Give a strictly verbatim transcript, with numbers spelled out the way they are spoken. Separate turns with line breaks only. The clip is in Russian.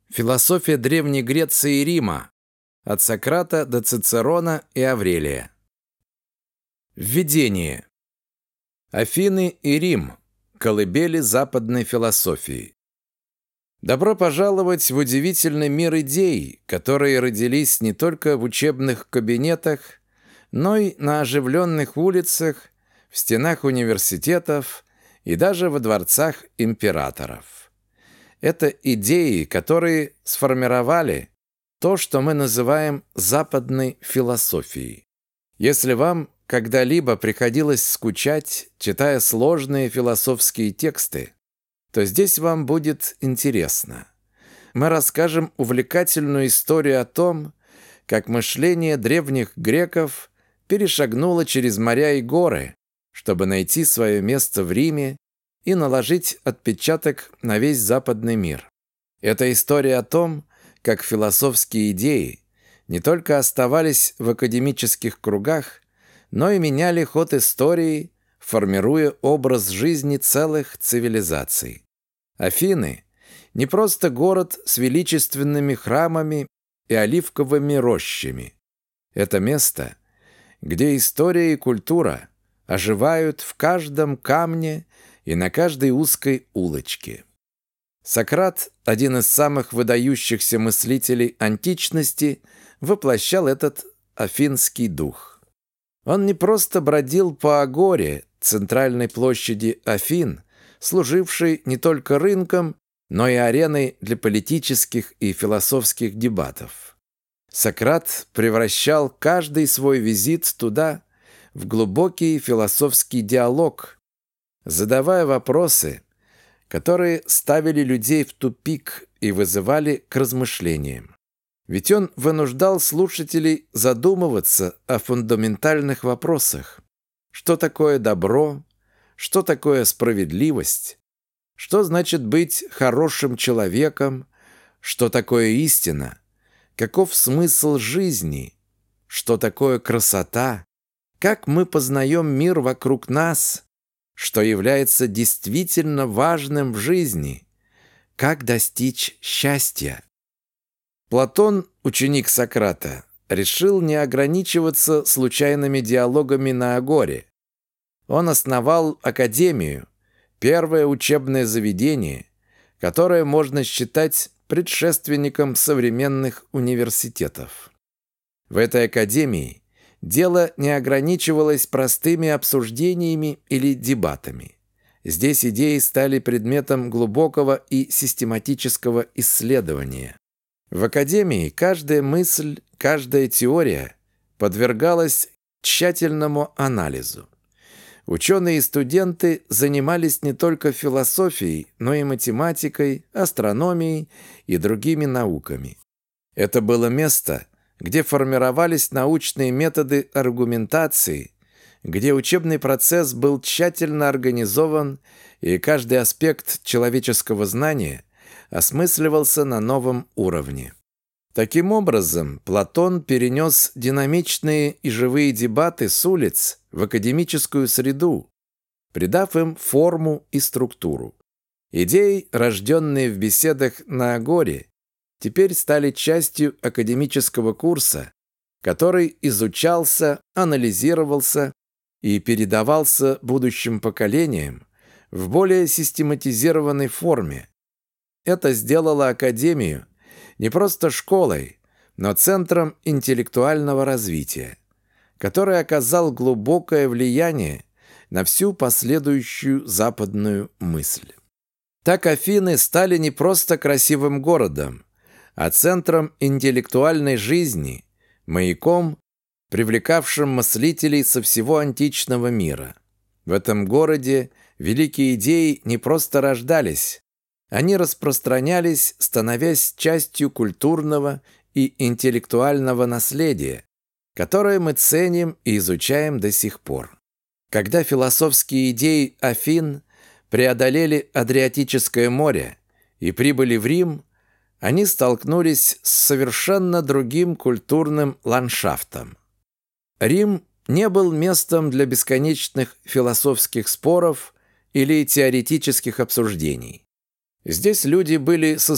Философия Древней Греции и Рима. От Сократа до Цицерона и Аврелия. Введение. Афины и Рим. Колыбели западной философии. Добро пожаловать в удивительный мир идей, которые родились не только в учебных кабинетах, но и на оживленных улицах, в стенах университетов и даже во дворцах императоров. Это идеи, которые сформировали то, что мы называем западной философией. Если вам когда-либо приходилось скучать, читая сложные философские тексты, то здесь вам будет интересно. Мы расскажем увлекательную историю о том, как мышление древних греков перешагнуло через моря и горы, чтобы найти свое место в Риме и наложить отпечаток на весь западный мир. Это история о том, как философские идеи не только оставались в академических кругах, но и меняли ход истории, формируя образ жизни целых цивилизаций. Афины – не просто город с величественными храмами и оливковыми рощами. Это место, где история и культура оживают в каждом камне и на каждой узкой улочке. Сократ, один из самых выдающихся мыслителей античности, воплощал этот афинский дух. Он не просто бродил по агоре, центральной площади Афин, служившей не только рынком, но и ареной для политических и философских дебатов. Сократ превращал каждый свой визит туда в глубокий философский диалог, задавая вопросы, которые ставили людей в тупик и вызывали к размышлениям. Ведь он вынуждал слушателей задумываться о фундаментальных вопросах. Что такое добро? Что такое справедливость? Что значит быть хорошим человеком? Что такое истина? Каков смысл жизни? Что такое красота? Как мы познаем мир вокруг нас? Что является действительно важным в жизни? Как достичь счастья? Платон, ученик Сократа, решил не ограничиваться случайными диалогами на агоре. Он основал академию, первое учебное заведение, которое можно считать предшественником современных университетов. В этой академии дело не ограничивалось простыми обсуждениями или дебатами. Здесь идеи стали предметом глубокого и систематического исследования. В академии каждая мысль, каждая теория подвергалась тщательному анализу. Ученые и студенты занимались не только философией, но и математикой, астрономией и другими науками. Это было место, где формировались научные методы аргументации, где учебный процесс был тщательно организован, и каждый аспект человеческого знания осмысливался на новом уровне. Таким образом, Платон перенес динамичные и живые дебаты с улиц в академическую среду, придав им форму и структуру. Идеи, рожденные в беседах на агоре, теперь стали частью академического курса, который изучался, анализировался и передавался будущим поколениям в более систематизированной форме. Это сделало академию не просто школой, но центром интеллектуального развития, который оказал глубокое влияние на всю последующую западную мысль. Так Афины стали не просто красивым городом, а центром интеллектуальной жизни, маяком, привлекавшим мыслителей со всего античного мира. В этом городе великие идеи не просто рождались, они распространялись, становясь частью культурного и интеллектуального наследия, которое мы ценим и изучаем до сих пор. Когда философские идеи Афин преодолели Адриатическое море и прибыли в Рим, они столкнулись с совершенно другим культурным ландшафтом. Рим не был местом для бесконечных философских споров или теоретических обсуждений. Здесь люди были